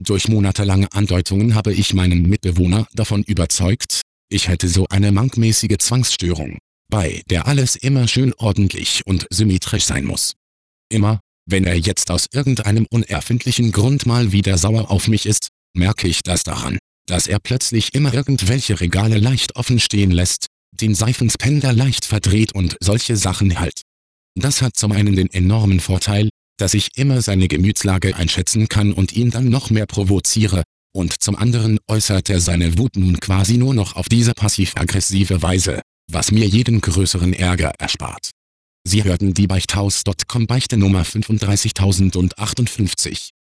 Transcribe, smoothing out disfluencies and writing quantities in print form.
Durch monatelange Andeutungen habe ich meinen Mitbewohner davon überzeugt, ich hätte so eine mankmäßige Zwangsstörung, bei der alles immer schön ordentlich und symmetrisch sein muss. Immer, wenn er jetzt aus irgendeinem unerfindlichen Grund mal wieder sauer auf mich ist, merke ich das daran, dass er plötzlich immer irgendwelche Regale leicht offen stehen lässt, den Seifenspender leicht verdreht und solche Sachen halt. Das hat zum einen den enormen Vorteil, dass ich immer seine Gemütslage einschätzen kann und ihn dann noch mehr provoziere, und zum anderen äußert er seine Wut nun quasi nur noch auf diese passiv-aggressive Weise, was mir jeden größeren Ärger erspart. Sie hörten die Beichthaus.com Beichte Nummer 35058.